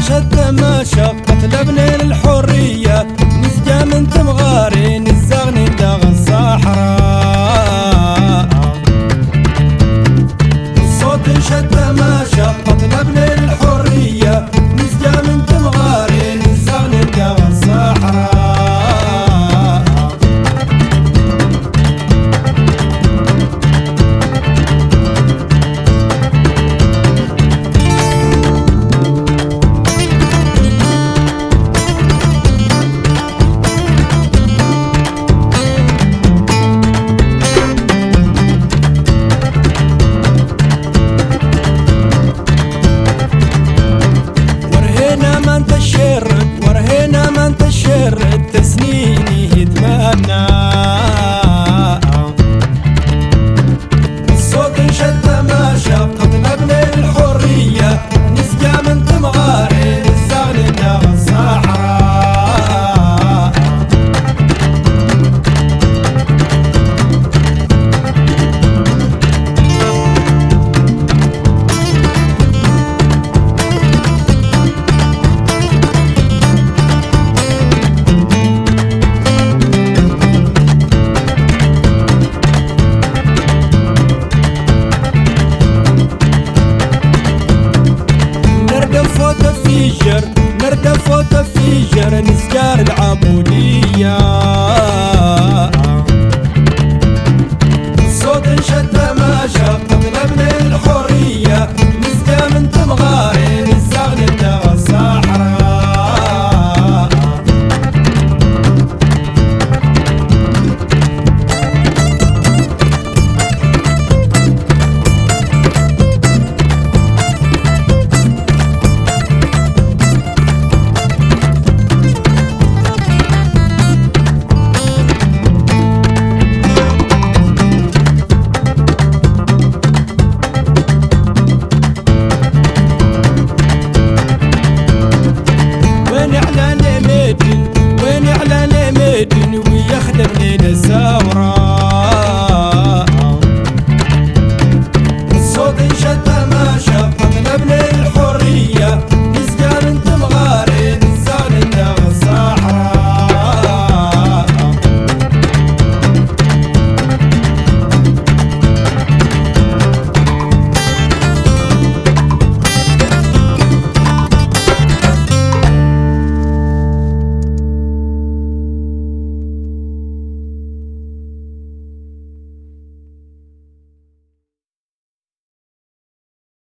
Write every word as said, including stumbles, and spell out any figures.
شد ماشى قتل ابن الحرية نسجى من تمغاري نزغني داغ الصحراء الصوت شد ماشى قتل ابن الحرية نسجى من تمغاري نزغني داغ الصحراء ورهينا ما انت الشر تسنيني يتمنى الصوت شد ماشى قتل ابن الحرية نسجى من تمغاري نزغني داغ الصحراء فيجر نردف وتفيجر نسجار العبودية